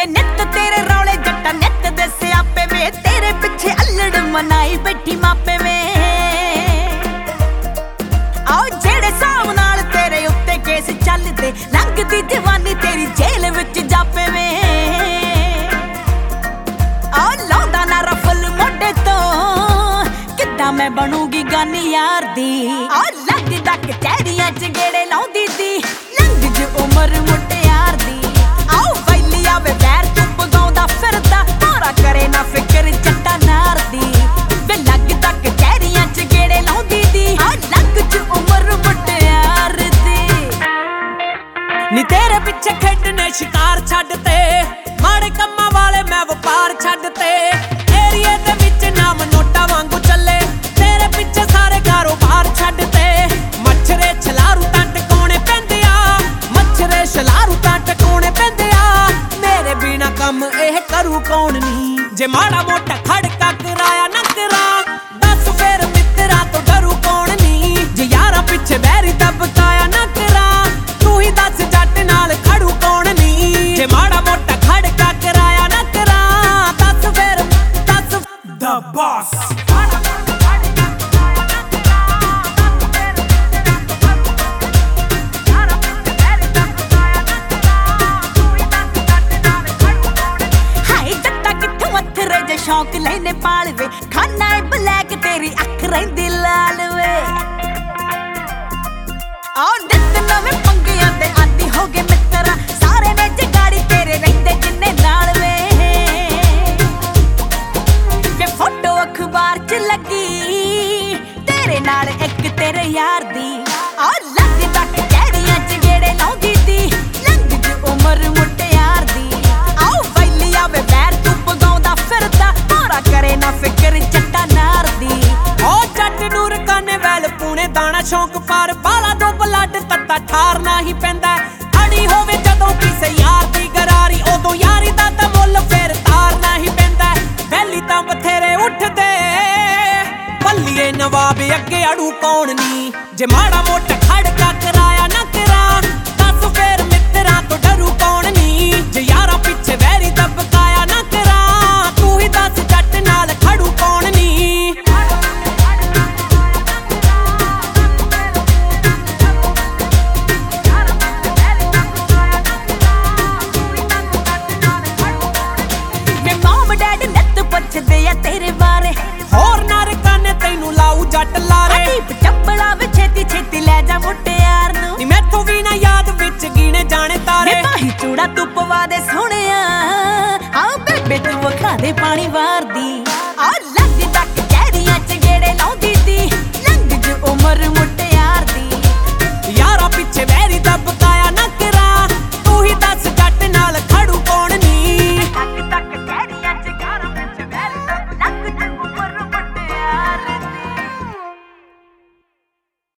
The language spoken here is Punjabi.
ਵੇ ਨਿੱਤ ਤੇਰੇ ਰੌਲੇ ਜੱਟਾ ਨਿੱਤ ਦੇ ਸਿਆਪੇ ਵੇ ਤੇਰੇ ਪਿੱਛੇ ਅਲੜ ਮਨਾਈ ਬੈਠੀ ਮਾਪੇ ਵੇ ਆਓ ਜਿਹੜੇ ਹਿਸਾਬ ਨਾਲ ਤੇਰੇ ਉੱਤੇ ਕੇਸ ਚੱਲਦੇ ਲੰਘਦੀ ਜਵਾਨੀ ਤੇਰੀ ਜੇਲ੍ਹ ਵਿੱਚ ਜਾਪੇ ਵੇ ਆਓ ਲਾਉਂਦਾ ਨਾ ਰਫਲ ਮੋਢੇ ਤੋਂ ਕਿੱਦਾਂ ਮੈਂ ਬਣੂਗੀ ਗਾਨੀ ਯਾਰ ਦੀ ਆਓ ਲੱਗਦਾ ਕਚਹਿਰੀਆਂ ਚ ਗੇੜੇ ਲਾਉਂਦੀ ਦੀ ਲੰਘ ਜ ਉਮਰ ਮੁਟਿਆਰ ਦੀ ਆਓ ਵੈਲੀ ਆਵੇ ਵੈਰ ਤੂੰ ਪਗਾਉਂਦਾ ਫਿਰਦਾ ਮਾਰਾ ਕਰੇ ਨਾ ਫਿਕਰ ਜੱਟਾ ਨਾਰ ਦੀ ਵੇ ਲੱਗਦਾ ਕਚਹਿਰੀਆਂ ਚ ਗੇੜੇ ਲਾਉਂਦੀ ਦੀ ਆਓ ਲੰਘ ਜ ਉਮਰ ਮੁਟਿਆਰ ਦੀ ਨੀ ਤੇਰੇ ਪਿੱਛੇ ਖੇਡਣੇ ਸ਼ਿਕਾਰ ਛੱਡ ਤੇ ਮਾੜੇ ਕੰਮਾਂ ਵਾਲੇ ਮੈਂ ਵਪਾਰ ਛੱਡ ਤੇ ਏਰੀਏ ਦੇ ਵਿੱਚ ਨਾਮ ਨੋਟਾਂ ਵਾਂਗੂ ਚੱਲੇ ਤੇਰੇ ਪਿੱਛੇ ਸਾਰੇ ਕਾਰੋਬਾਰ ਛੱਡ ਤੇ ਮੱਛਰੇ ਛਲਾਰੂ ਤਾਂ ਟਿਕਾਉਣੇ ਪੈਂਦੇ ਆ ਮੱਛਰੇ ਛਲਾਰੂ ਤਾਂ ਟਿਕਾਉਣੇ ਪੈਂਦੇ ਆ ਮੇਰੇ ਬਿਨਾ ਕੰਮ ਇਹ ਕਰੂ ਕੌਣ ਨੀ ਜੇ ਮਾੜਾ ਮੋਟਾ ਖੜਕਾ ਕਰਾਇਆ ਨਾ ਕਰਾਂ ਦੱਸ ਫੇਰ ਮਿੱਤਰਾਂ ਤੋਂ ਡਰੂ ਕੌਣ ਨੀ ਜੇ ਯਾਰਾਂ ਪਿੱਛੇ ਬੈਰੀ ਦਬਕਾਇਆ ਨਾ ਕਰਾਂ ਤੂੰ ਹੀ ਦੱਸ ਜੱਟ ਨਾਲ ਖੜੂ ਕੌਣ ਨੀ ਜੇ ਮਾੜਾ ਮੋਟਾ ਖੜਕਾ ਕਰਾਇਆ ਨਾ ਕਰਾਂ ਦੱਸ ਫੇਰ ਦੱਸ The Boss ਸ਼ੌਕ ਲੈਨੇ ਪਾਲਵੇ ਖਾਨਾ ਏ ਬਲੈਕ ਤੇਰੀ ਅੱਖ ਰਹਿੰਦੀ ਲਾਲ ਵੇ ਆਉ ਨਿੱਤ ਨਵੇਂ ਪੰਗਿਆਂ ਦੇ ਆਦੀ ਹੋ ਗਏ ਮਿੱਤਰਾ ਸਾਰੇ ਨੇ ਜਗਾੜੀ ਤੇਰੇ ਰਹਿੰਦੇ ਜਿੰਨੇ ਨਾਲ ਵੇ ਵੇ ਫੋਟੋ ਅਖਬਾਰ ਚ ਲੱਗੀ ਤੇਰੇ ਨਾਲ ਇੱਕ ਤੇਰੇ ਯਾਰ ਦੀ ਆਉ ਲੱਗਦਾ ਕਚਹਿਰੀਆਂ ਚ ਗੇੜੇ ਲਾਉਂਦੀ ਦੀ ਲੰਘ ਜ ਉਮਰ ਮੁਟਿਆਰ ਦੀ ਆਉ ਵੈਲੀ ਆਵੇ ਵੈਰ ਤੂੰ ਪਗਾਉਂਦਾ ਫਿਰਦਾ ਕਰੇ ਨਾ ਫਿਕਰ ਜੱਟਾ ਨਾਰ ਦੀ ਓ ਜੱਟ ਨੂਰ ਕਾਨੇ ਵੈਲ ਪੂਣੇ ਦਾਣਾ ਸ਼ੌਂਕ ਪਰ ਬਾਲਾ ਤੋਂ ਬਲੱਡ ਤੱਤਾ ਠਾਰਨਾ ਹੀ ਪੈਂਦਾ ਅੜੀ ਹੋਵੇ ਜਦੋਂ ਕਿਸੇ ਯਾਰ ਦੀ ਗਰਾਰੀ ਉਦੋਂ ਯਾਰੀ ਦਾ ਤਾਂ ਮੁੱਲ ਫੇਰ ਤਾਰਨਾ ਹੀ ਪੈਂਦਾ ਵੈਲੀ ਤਾਂ ਬਥੇਰੇ ਉੱਠਦੇ ਬੱਲੀਏ ਨਵਾਬ ਅੱਗੇ ਅੜੂ ਕੌਣ ਨੀ ਜੇ ਮਾੜਾ ਮੋਟਾ ਖੜਕਾ ਕਰਾਇਆ ਨਾ ਕਰਾਂ ਦੱਸ ਫੇਰ ਮਿੱਤਰਾਂ ਤੋਂ ਡਰੂ ਕੌਣ ਨੀ ਜੇ ਯਾਰਾਂ ਪਿੱਛੇ ਵੈਰੀ ਦਬਕਾਇਆ ਨਾ ਕਰਾਂ ਤੂੰ ਹੀ ਦੱਸ ਜੱਟ ਨਾਲ ਖੜੂ ਕੌਣ ਨੀ ਵੇ ਮਮ ਡੈਡ ਨੱਤ ਪੁੱਛਦੇ ਆ ਤੇਰੇ ਬਾਰੇ ਹੋਰ ਨਰਕਾਂ ਨੇ ਤੈਨੂੰ ਲਾਊ ਜੱਟ ਲਾਰੇ ਦੀਪ ਚੱਪੜਾ ਵੇ ਛੇਤੀ ਛੇਤੀ ਲੈ ਜਾ ਮੁਟਿਆਰ ਨੂੰ ਨੀ ਮੈਥੋਂ ਵੀ ਨਾ ਯਾਦ ਵਿੱਚ ਗੀਣੇ ਜਾਣੇ ਤਾਰੇ ਭਾਈ ਚੂੜਾ ਤੂੰ ਪਵਾ ਦੇ ਸੋਹਣਿਆ ਆਓ ਬੇਬੇ ਤੂੰ ਵਖਾ ਦੇ ਪਾਣੀ ਵਾ